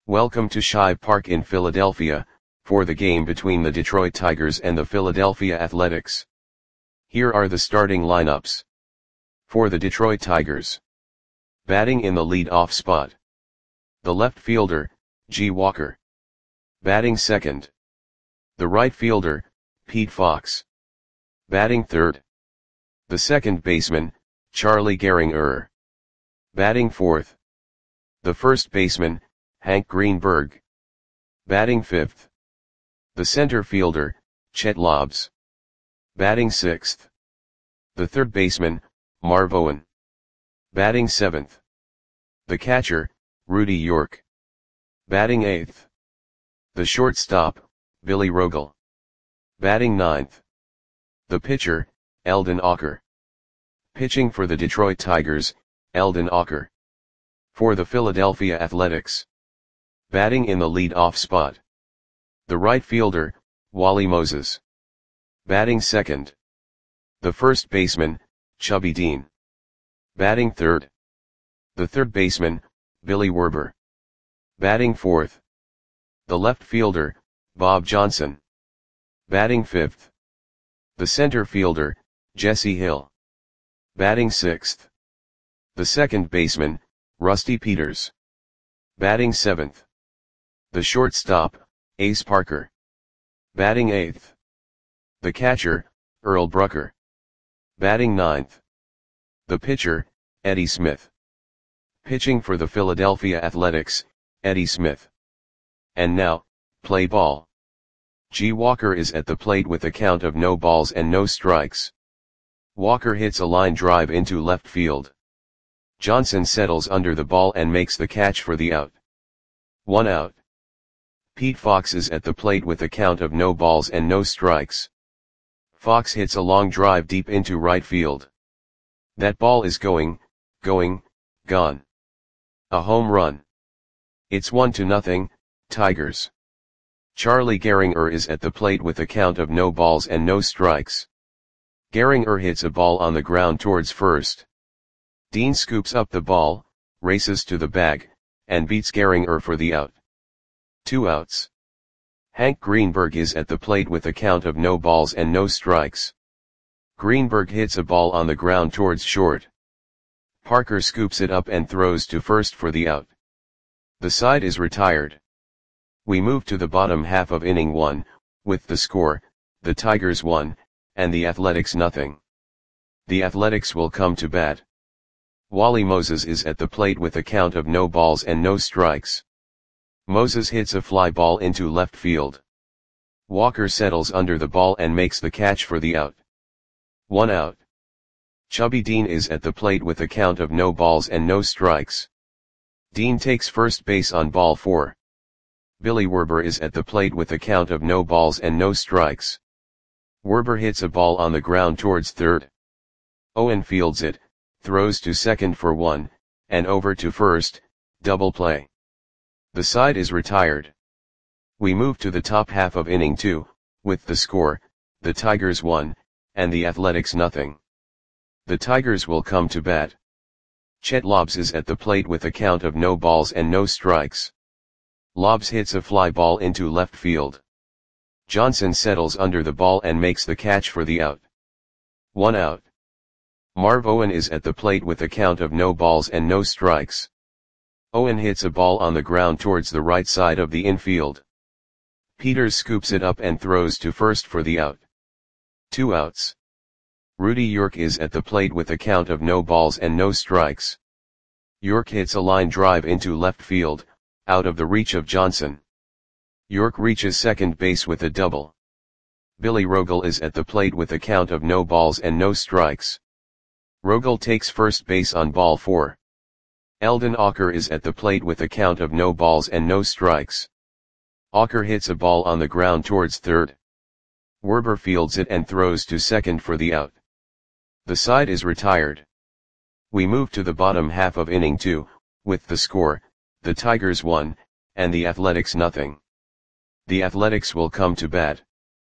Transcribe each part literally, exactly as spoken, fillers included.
Welcome to Shive Park in Philadelphia, for the game between the Detroit Tigers and the Philadelphia Athletics. Here are the starting lineups. For the Detroit Tigers. Batting in the lead-off spot. The left fielder, G. Walker. Batting second. The right fielder, Pete Fox. Batting third. The second baseman, Charlie Gehringer. Batting fourth. The first baseman, Hank Greenberg. Batting fifth. The center fielder, Chet Lobbs. Batting sixth. The third baseman, Marv Owen. Batting seventh. The catcher, Rudy York. Batting eighth. The shortstop, Billy Rogel. Batting ninth. The pitcher, Eldon Ocker. Pitching for the Detroit Tigers, Eldon Ocker. For the Philadelphia Athletics. Batting in the lead-off spot. The right fielder, Wally Moses. Batting second. The first baseman, Chubby Dean. Batting third. The third baseman, Billy Werber. Batting fourth. The left fielder, Bob Johnson. Batting fifth. The center fielder, Jesse Hill. Batting sixth. The second baseman, Rusty Peters. Batting seventh. The shortstop, Ace Parker. Batting eighth. The catcher, Earl Brucker. Batting ninth. The pitcher, Eddie Smith. Pitching for the Philadelphia Athletics, Eddie Smith. And now, play ball. G. Walker is at the plate with a count of no balls and no strikes. Walker hits a line drive into left field. Johnson settles under the ball and makes the catch for the out. One out. Pete Fox is at the plate with a count of no balls and no strikes. Fox hits a long drive deep into right field. That ball is going, going, gone. A home run. It's one to nothing, Tigers. Charlie Gehringer is at the plate with a count of no balls and no strikes. Gehringer hits a ball on the ground towards first. Dean scoops up the ball, races to the bag, and beats Gehringer for the out. Two outs. Hank Greenberg is at the plate with a count of no balls and no strikes. Greenberg hits a ball on the ground towards short. Parker scoops it up and throws to first for the out. The side is retired. We move to the bottom half of inning one, with the score, the Tigers one, and the Athletics nothing. The Athletics will come to bat. Wally Moses is at the plate with a count of no balls and no strikes. Moses hits a fly ball into left field. Walker settles under the ball and makes the catch for the out. One out. Chubby Dean is at the plate with a count of no balls and no strikes. Dean takes first base on ball four. Billy Werber is at the plate with a count of no balls and no strikes. Werber hits a ball on the ground towards third. Owen fields it, throws to second for one, and over to first, double play. The side is retired. We move to the top half of inning two, with the score, the Tigers one, and the Athletics nothing. The Tigers will come to bat. Chet Lobbs is at the plate with a count of no balls and no strikes. Lobbs hits a fly ball into left field. Johnson settles under the ball and makes the catch for the out. One out. Marv Owen is at the plate with a count of no balls and no strikes. Owen hits a ball on the ground towards the right side of the infield. Peters scoops it up and throws to first for the out. Two outs. Rudy York is at the plate with a count of no balls and no strikes. York hits a line drive into left field, out of the reach of Johnson. York reaches second base with a double. Billy Rogel is at the plate with a count of no balls and no strikes. Rogel takes first base on ball four. Eldon Ocker is at the plate with a count of no balls and no strikes. Ocker hits a ball on the ground towards third. Werber fields it and throws to second for the out. The side is retired. We move to the bottom half of inning two, with the score, the Tigers one, and the Athletics nothing. The Athletics will come to bat.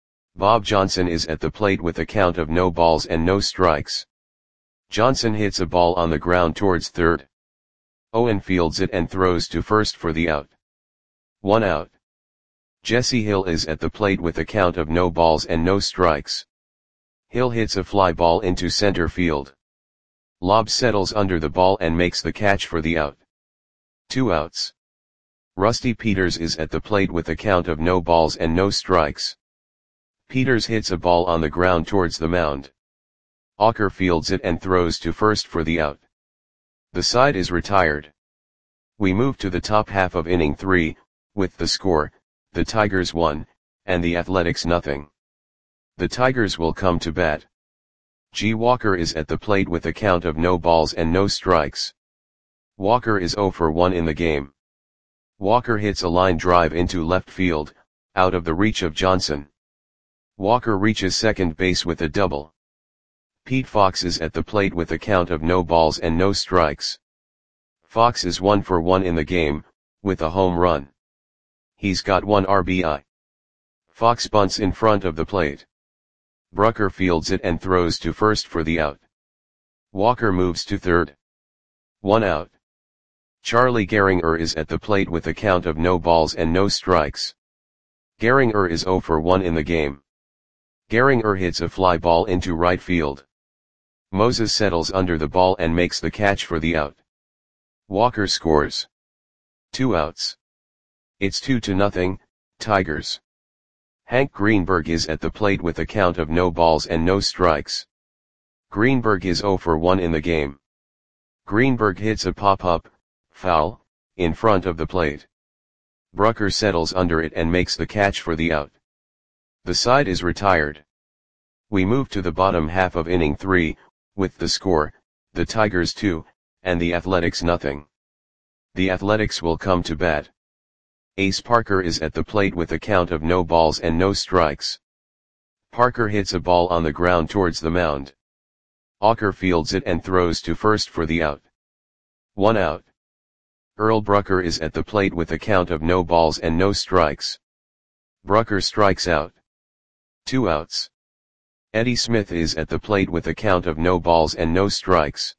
Bob Johnson is at the plate with a count of no balls and no strikes. Johnson hits a ball on the ground towards third. Owen fields it and throws to first for the out. One out. Jesse Hill is at the plate with a count of no balls and no strikes. Hill hits a fly ball into center field. Lobb settles under the ball and makes the catch for the out. Two outs. Rusty Peters is at the plate with a count of no balls and no strikes. Peters hits a ball on the ground towards the mound. Auker fields it and throws to first for the out. The side is retired. We move to the top half of inning three, with the score, the Tigers one, and the Athletics nothing. The Tigers will come to bat. G. Walker is at the plate with a count of no balls and no strikes. Walker is oh for one in the game. Walker hits a line drive into left field, out of the reach of Johnson. Walker reaches second base with a double. Pete Fox is at the plate with a count of no balls and no strikes. Fox is one for one in the game, with a home run. He's got one R B I. Fox bunts in front of the plate. Brucker fields it and throws to first for the out. Walker moves to third. One out. Charlie Gehringer is at the plate with a count of no balls and no strikes. Gehringer is oh for one in the game. Gehringer hits a fly ball into right field. Moses settles under the ball and makes the catch for the out. Walker scores. Two outs. It's two to nothing, Tigers. Hank Greenberg is at the plate with a count of no balls and no strikes. Greenberg is oh for one in the game. Greenberg hits a pop-up, foul, in front of the plate. Brucker settles under it and makes the catch for the out. The side is retired. We move to the bottom half of inning three, with the score, the Tigers two, and the Athletics nothing. The Athletics will come to bat. Ace Parker is at the plate with a count of no balls and no strikes. Parker hits a ball on the ground towards the mound. Auker fields it and throws to first for the out. One out. Earl Brucker is at the plate with a count of no balls and no strikes. Brucker strikes out. Two outs. Eddie Smith is at the plate with a count of no balls and no strikes.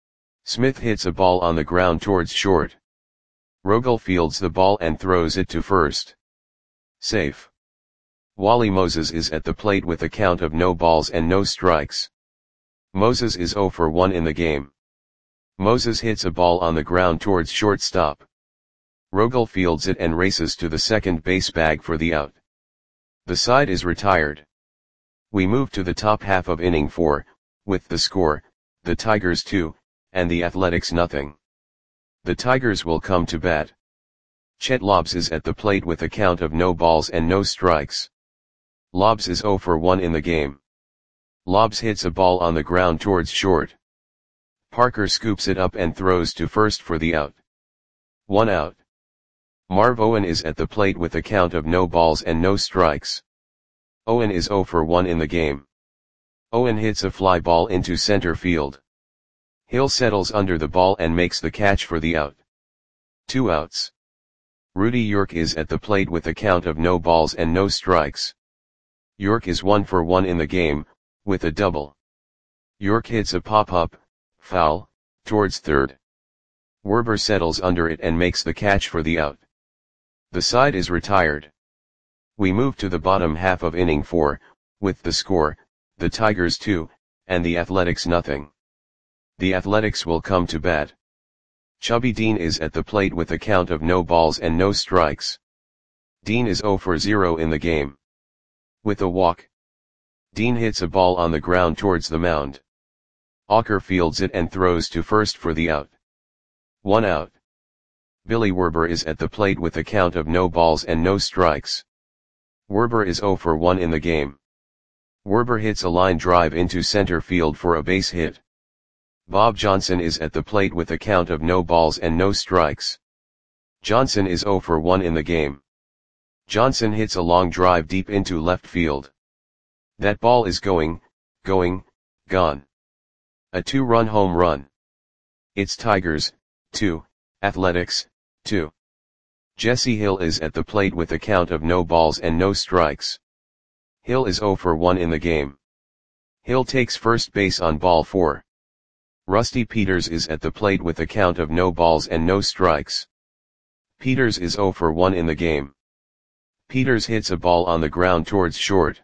Smith hits a ball on the ground towards short. Rogel fields the ball and throws it to first. Safe. Wally Moses is at the plate with a count of no balls and no strikes. Moses is oh for one in the game. Moses hits a ball on the ground towards shortstop. Rogel fields it and races to the second base bag for the out. The side is retired. We move to the top half of inning four, with the score, the Tigers two, and the Athletics nothing. The Tigers will come to bat. Chet Lobbs is at the plate with a count of no balls and no strikes. Lobbs is oh for one in the game. Lobbs hits a ball on the ground towards short. Parker scoops it up and throws to first for the out. One out. Marv Owen is at the plate with a count of no balls and no strikes. Owen is oh for one in the game. Owen hits a fly ball into center field. Hill settles under the ball and makes the catch for the out. Two outs. Rudy York is at the plate with a count of no balls and no strikes. York is one for one in the game, with a double. York hits a pop-up, foul, towards third. Werber settles under it and makes the catch for the out. The side is retired. We move to the bottom half of inning four, with the score, the Tigers two, and the Athletics nothing. The Athletics will come to bat. Chubby Dean is at the plate with a count of no balls and no strikes. Dean is oh for zero in the game. With a walk. Dean hits a ball on the ground towards the mound. Auker fields it and throws to first for the out. One out. Billy Werber is at the plate with a count of no balls and no strikes. Werber is oh for one in the game. Werber hits a line drive into center field for a base hit. Bob Johnson is at the plate with a count of no balls and no strikes. Johnson is oh for one in the game. Johnson hits a long drive deep into left field. That ball is going, going, gone. A two-run home run. It's Tigers, two, Athletics, two. Jesse Hill is at the plate with a count of no balls and no strikes. Hill is oh for one in the game. Hill takes first base on ball four. Rusty Peters is at the plate with a count of no balls and no strikes. Peters is zero for one in the game. Peters hits a ball on the ground towards short.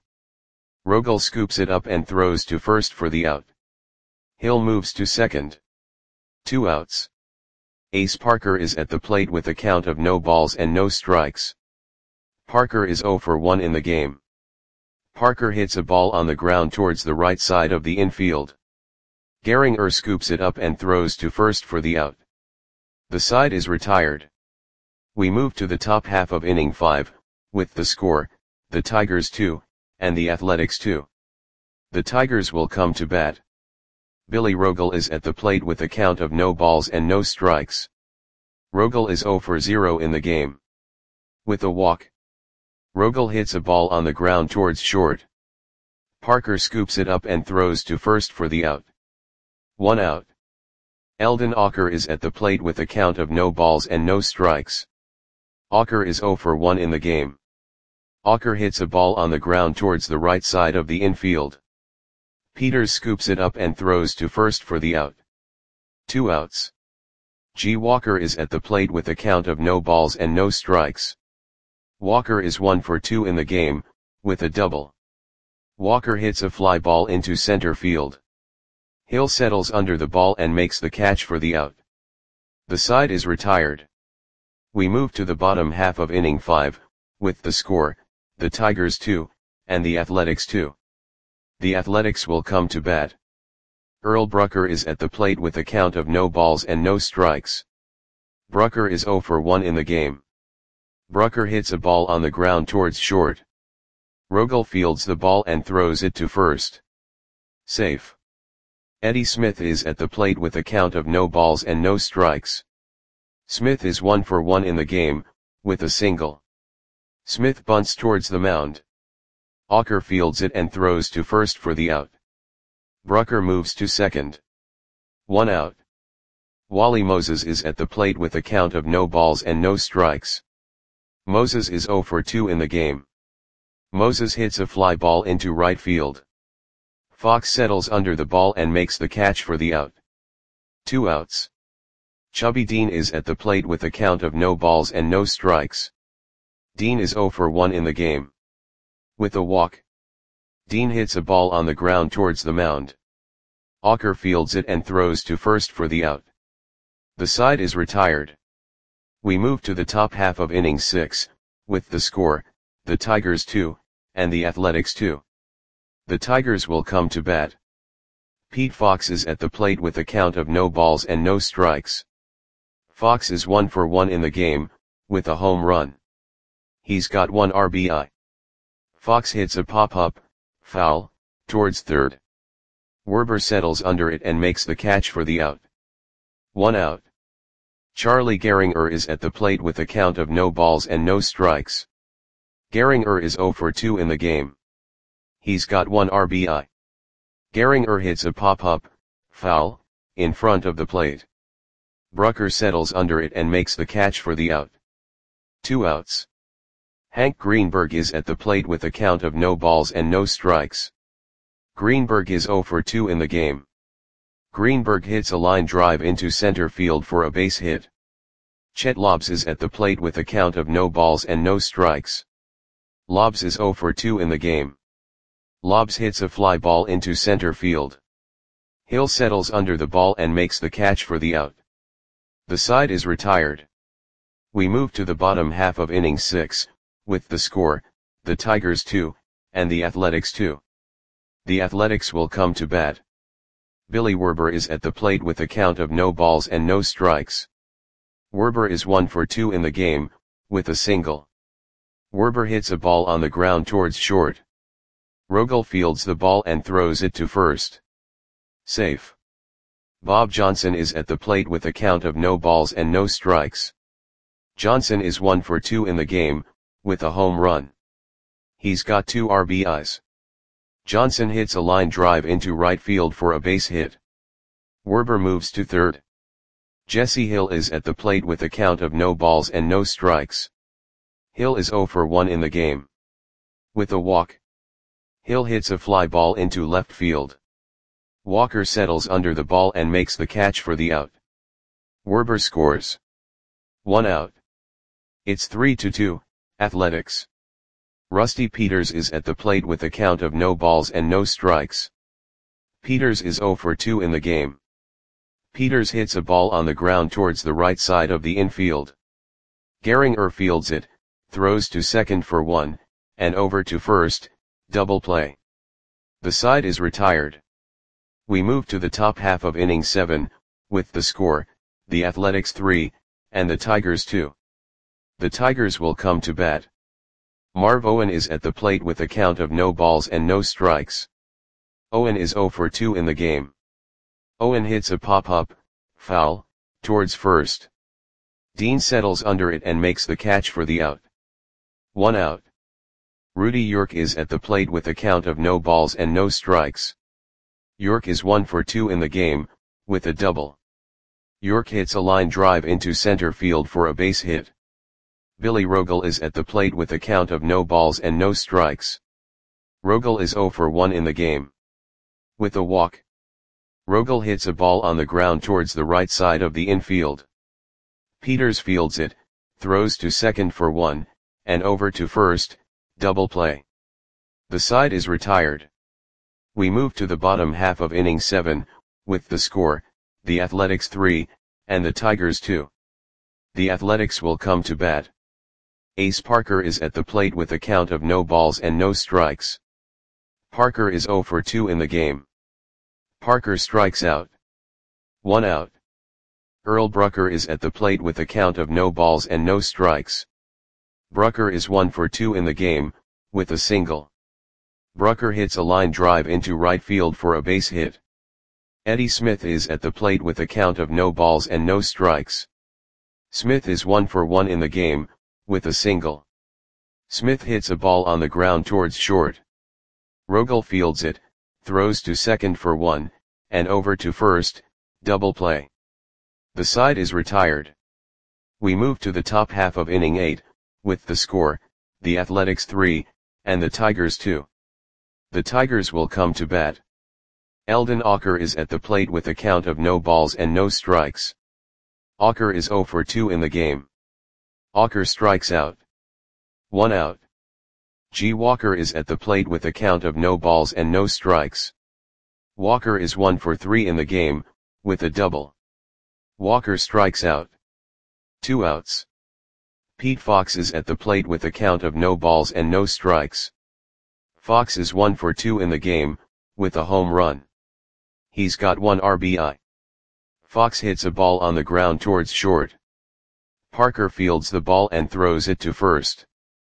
Rogel scoops it up and throws to first for the out. Hill moves to second. Two outs. Ace Parker is at the plate with a count of no balls and no strikes. Parker is zero for one in the game. Parker hits a ball on the ground towards the right side of the infield. Gehringer scoops it up and throws to first for the out. The side is retired. We move to the top half of inning five, with the score, the Tigers two, and the Athletics two. The Tigers will come to bat. Billy Rogel is at the plate with a count of no balls and no strikes. Rogel is zero for zero in the game. With a walk. Rogel hits a ball on the ground towards short. Parker scoops it up and throws to first for the out. One out. Eldon Auker is at the plate with a count of no balls and no strikes. Auker is zero for one in the game. Auker hits a ball on the ground towards the right side of the infield. Peters scoops it up and throws to first for the out. Two outs. G. Walker is at the plate with a count of no balls and no strikes. Walker is one for two in the game, with a double. Walker hits a fly ball into center field. Hill settles under the ball and makes the catch for the out. The side is retired. We move to the bottom half of inning five, with the score, the Tigers two, and the Athletics two. The Athletics will come to bat. Earl Brucker is at the plate with a count of no balls and no strikes. Brucker is zero for one in the game. Brucker hits a ball on the ground towards short. Rogel fields the ball and throws it to first. Safe. Eddie Smith is at the plate with a count of no balls and no strikes. Smith is one for one in the game, with a single. Smith bunts towards the mound. Auker fields it and throws to first for the out. Brucker moves to second. One out. Wally Moses is at the plate with a count of no balls and no strikes. Moses is zero for two in the game. Moses hits a fly ball into right field. Fox settles under the ball and makes the catch for the out. Two outs. Chubby Dean is at the plate with a count of no balls and no strikes. Dean is zero for one in the game. With a walk. Dean hits a ball on the ground towards the mound. Auker fields it and throws to first for the out. The side is retired. We move to the top half of inning six, with the score, the Tigers two, and the Athletics two. The Tigers will come to bat. Pete Fox is at the plate with a count of no balls and no strikes. Fox is one for one in the game, with a home run. He's got one R B I. Fox hits a pop-up, foul, towards third. Werber settles under it and makes the catch for the out. One out. Charlie Gehringer is at the plate with a count of no balls and no strikes. Gehringer is zero for two in the game. He's got one R B I. Gehringer hits a pop-up, foul, in front of the plate. Brucker settles under it and makes the catch for the out. Two outs. Hank Greenberg is at the plate with a count of no balls and no strikes. Greenberg is zero for two in the game. Greenberg hits a line drive into center field for a base hit. Chet Lobbs is at the plate with a count of no balls and no strikes. Lobbs is zero for two in the game. Lobbs hits a fly ball into center field. Hill settles under the ball and makes the catch for the out. The side is retired. We move to the bottom half of inning six, with the score, the Tigers two, and the Athletics two. The Athletics will come to bat. Billy Werber is at the plate with a count of no balls and no strikes. Werber is one for two in the game, with a single. Werber hits a ball on the ground towards short. Rogel fields the ball and throws it to first. Safe. Bob Johnson is at the plate with a count of no balls and no strikes. Johnson is one for two in the game, with a home run. He's got two R B Is. Johnson hits a line drive into right field for a base hit. Werber moves to third. Jesse Hill is at the plate with a count of no balls and no strikes. Hill is zero for one in the game. With a walk. Hill hits a fly ball into left field. Walker settles under the ball and makes the catch for the out. Werber scores. One out. It's three to two, Athletics. Rusty Peters is at the plate with a count of no balls and no strikes. Peters is zero for two in the game. Peters hits a ball on the ground towards the right side of the infield. Gehringer fields it, throws to second for one, and over to first, double play. The side is retired. We move to the top half of inning seven, with the score, the Athletics three, and the Tigers two. The Tigers will come to bat. Marv Owen is at the plate with a count of no balls and no strikes. Owen is zero for two in the game. Owen hits a pop-up, foul, towards first. Dean settles under it and makes the catch for the out. One out. Rudy York is at the plate with a count of no balls and no strikes. York is one for two in the game, with a double. York hits a line drive into center field for a base hit. Billy Rogel is at the plate with a count of no balls and no strikes. Rogel is zero for one in the game. With a walk. Rogel hits a ball on the ground towards the right side of the infield. Peters fields it, throws to second for one, and over to first, double play. The side is retired. We move to the bottom half of inning seven, with the score, the Athletics three, and the Tigers two. The Athletics will come to bat. Ace Parker is at the plate with a count of no balls and no strikes. Parker is zero for two in the game. Parker strikes out. One out. Earl Brucker is at the plate with a count of no balls and no strikes. Brucker is one for two in the game, with a single. Brucker hits a line drive into right field for a base hit. Eddie Smith is at the plate with a count of no balls and no strikes. Smith is one for one in the game, with a single. Smith hits a ball on the ground towards short. Rogel fields it, throws to second for one, and over to first, double play. The side is retired. We move to the top half of inning eight, with the score, the Athletics three, and the Tigers two. The Tigers will come to bat. Eldon Auker is at the plate with a count of no balls and no strikes. Auker is zero for two in the game. Auker strikes out. One out. G. Walker is at the plate with a count of no balls and no strikes. Walker is one for three in the game, with a double. Walker strikes out. Two outs. Pete Fox is at the plate with a count of no balls and no strikes. Fox is one for two in the game, with a home run. He's got one R B I. Fox hits a ball on the ground towards short. Parker fields the ball and throws it to first.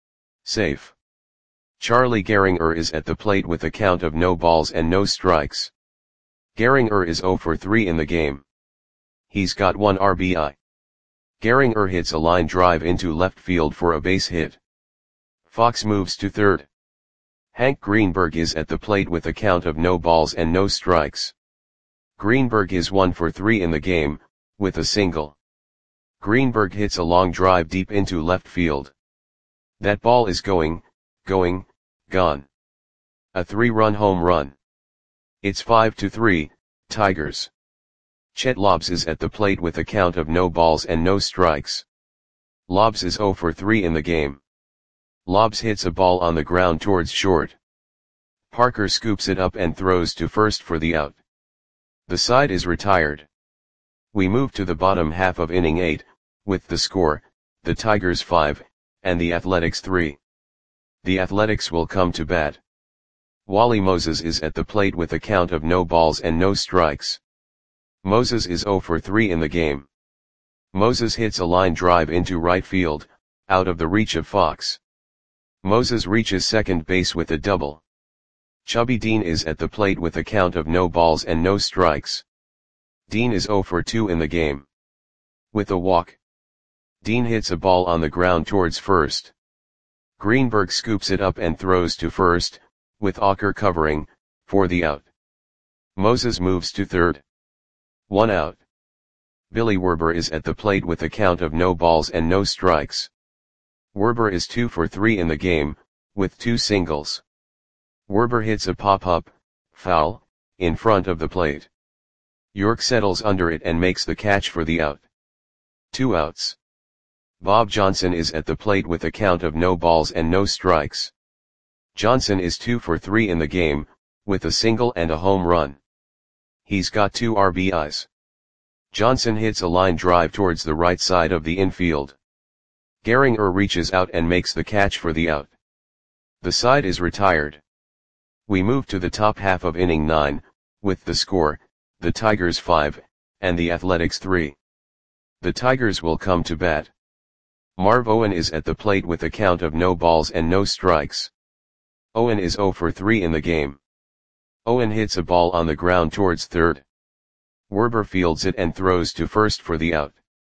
Safe. Charlie Gehringer is at the plate with a count of no balls and no strikes. Gehringer is zero for three in the game. He's got one R B I. Gehringer hits a line drive into left field for a base hit. Fox moves to third. Hank Greenberg is at the plate with a count of no balls and no strikes. Greenberg is one for three in the game, with a single. Greenberg hits a long drive deep into left field. That ball is going, going, gone. A three-run home run. It's five to three, Tigers. Chet Lobbs is at the plate with a count of no balls and no strikes. Lobbs is zero for three in the game. Lobbs hits a ball on the ground towards short. Parker scoops it up and throws to first for the out. The side is retired. We move to the bottom half of inning eight, with the score, the Tigers five, and the Athletics three. The Athletics will come to bat. Wally Moses is at the plate with a count of no balls and no strikes. Moses is zero for three in the game. Moses hits a line drive into right field, out of the reach of Fox. Moses reaches second base with a double. Chubby Dean is at the plate with a count of no balls and no strikes. Dean is zero for two in the game. With a walk. Dean hits a ball on the ground towards first. Greenberg scoops it up and throws to first, with Auker covering, for the out. Moses moves to third. One out. Billy Werber is at the plate with a count of no balls and no strikes. Werber is two for three in the game, with two singles. Werber hits a pop-up, foul, in front of the plate. York settles under it and makes the catch for the out. Two outs. Bob Johnson is at the plate with a count of no balls and no strikes. Johnson is two for three in the game, with a single and a home run. He's got two R B Is. Johnson hits a line drive towards the right side of the infield. Gehringer reaches out and makes the catch for the out. The side is retired. We move to the top half of inning nine, with the score, the Tigers five, and the Athletics three. The Tigers will come to bat. Marv Owen is at the plate with a count of no balls and no strikes. Owen is zero for three in the game. Owen hits a ball on the ground towards third. Werber fields it and throws to first for the out.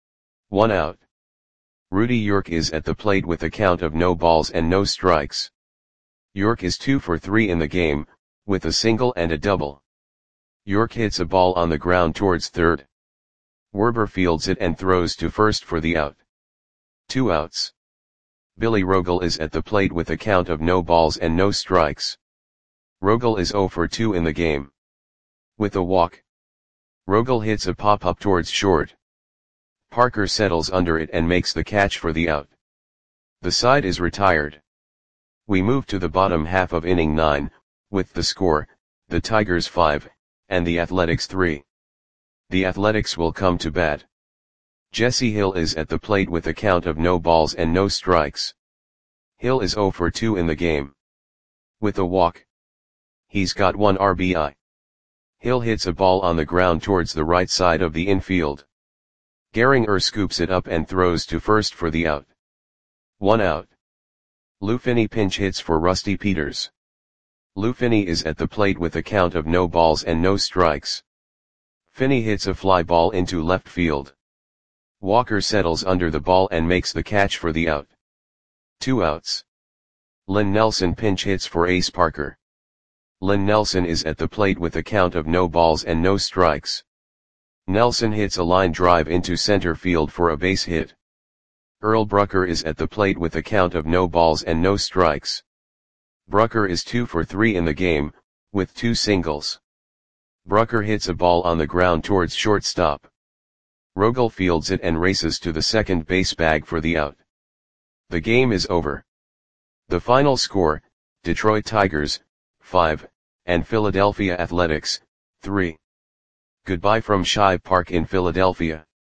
One out. Rudy York is at the plate with a count of no balls and no strikes. York is two for three in the game, with a single and a double. York hits a ball on the ground towards third. Werber fields it and throws to first for the out. Two outs. Billy Rogel is at the plate with a count of no balls and no strikes. Rogel is zero for two in the game. With a walk. Rogel hits a pop-up towards short. Parker settles under it and makes the catch for the out. The side is retired. We move to the bottom half of inning nine, with the score, the Tigers five, and the Athletics three. The Athletics will come to bat. Jesse Hill is at the plate with a count of no balls and no strikes. Hill is zero for two in the game. With a walk. He's got one R B I. Hill hits a ball on the ground towards the right side of the infield. Gehringer scoops it up and throws to first for the out. One out. Lou Finney pinch hits for Rusty Peters. Lou Finney is at the plate with a count of no balls and no strikes. Finney hits a fly ball into left field. Walker settles under the ball and makes the catch for the out. Two outs. Lynn Nelson pinch hits for Ace Parker. Lynn Nelson is at the plate with a count of no balls and no strikes. Nelson hits a line drive into center field for a base hit. Earl Brucker is at the plate with a count of no balls and no strikes. Brucker is two for three in the game, with two singles. Brucker hits a ball on the ground towards shortstop. Rogel fields it and races to the second base bag for the out. The game is over. The final score, Detroit Tigers, five, and Philadelphia Athletics, three. Goodbye from Shive Park in Philadelphia.